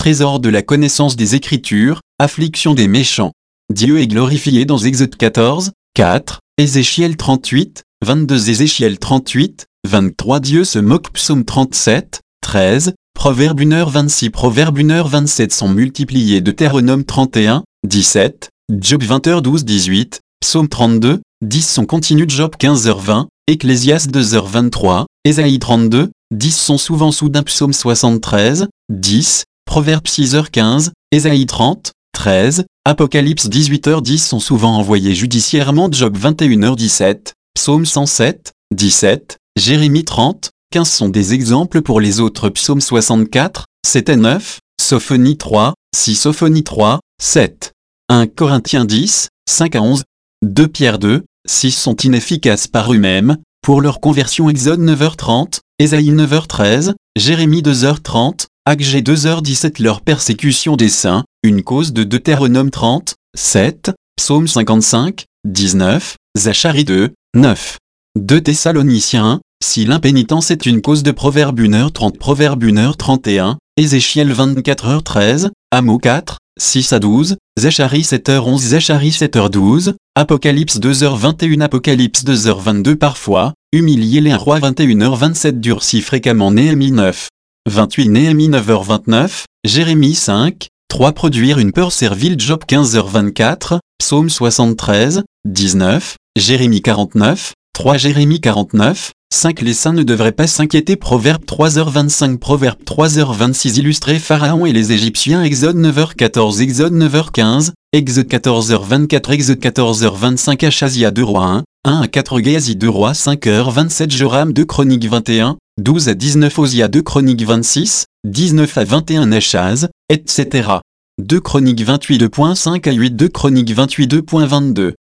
trésor de la connaissance des Écritures, affliction des méchants. Dieu est glorifié dans Exode 14, 4, Ézéchiel 38, 22 Ézéchiel 38, 23 Dieu se moque Psaume 37, 13, Proverbe 1h26 Proverbe 1h27 sont multipliés Deutéronome 31, 17, Job 20h12 18, Psaume 32, 10 sont continus Job 15h20, Ecclésiaste 2h23, Ésaïe 32, 10 sont souvent soudains Psaume 73, 10, Proverbe 6h15, Ésaïe 30, 13, Apocalypse 18h10 sont souvent envoyés judiciairement Job 21h17, Psaume 107, 17, Jérémie 30, 15 sont des exemples pour les autres Psaume 64, 7 et 9, Sophonie 3, 6 Sophonie 3, 7. 1 Corinthiens 10, 5 à 11, 2 Pierre 2, 6 sont inefficaces par eux-mêmes, pour leur conversion Exode 9h30, Ésaïe 9h13, Jérémie 2h30, Agé 2h17 leur persécution des saints, une cause de Deutéronome 30, 7, Psaume 55, 19, Zacharie 2, 9. 2 Thessaloniciens 1, si l'impénitence est une cause de Proverbe 1h30 Proverbe 1h31, Ézéchiel 24h13, Amos 4, 6 à 12, Zacharie 7h11 Zacharie 7h12, Apocalypse 2h21 Apocalypse 2h22 parfois, humilier les rois 21h27 durci fréquemment Néhémie 9, 28 Néhémie 9h29, Jérémie 5, 3 produire une peur servile Job 15h24, Psaume 73, 19, Jérémie 49, 3 Jérémie 49, 5 Les saints ne devraient pas s'inquiéter Proverbe 3h25 Proverbe 3h26 Illustrer Pharaon et les Égyptiens Exode 9h14 Exode 9h15, Exode 14h24 Exode 14h25 Achazia 2 rois 1 à 4 Géasi 2 rois 5h27 Joram 2 Chroniques 21, 12 à 19 Osia 2 Chroniques 26, 19 à 21 Achaz, etc. 2 Chroniques 28 2.5 à 8 2 Chroniques 28 2.22